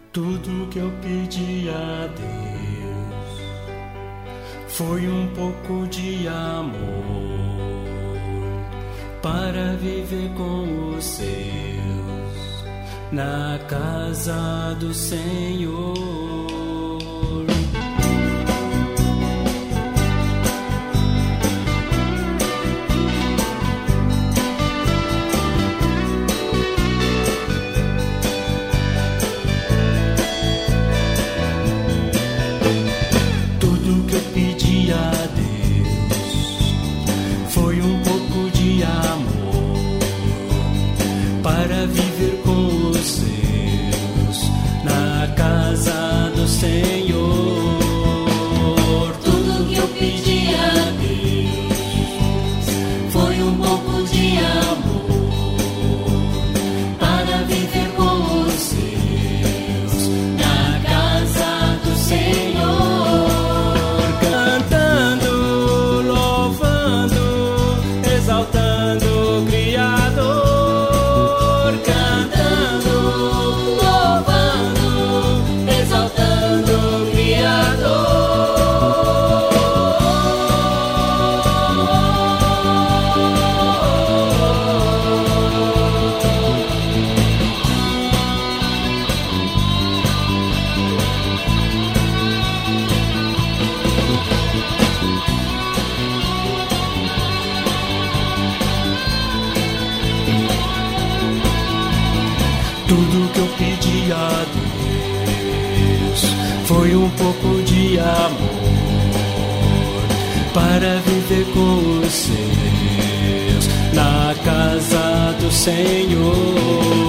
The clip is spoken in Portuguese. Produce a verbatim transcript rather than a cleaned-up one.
Tudo que eu pedi a Deus foi um pouco de amor para viver com os seus na casa do Senhor. Para viver com os seus na casa do Senhor. Tudo que eu pedi a Deus foi um pouco de amor para viver com os seus na casa do Senhor. Cantando, louvando, exaltando o Criador. Tudo que eu pedi a Deus foi um pouco de amor para viver com os seus na casa do Senhor.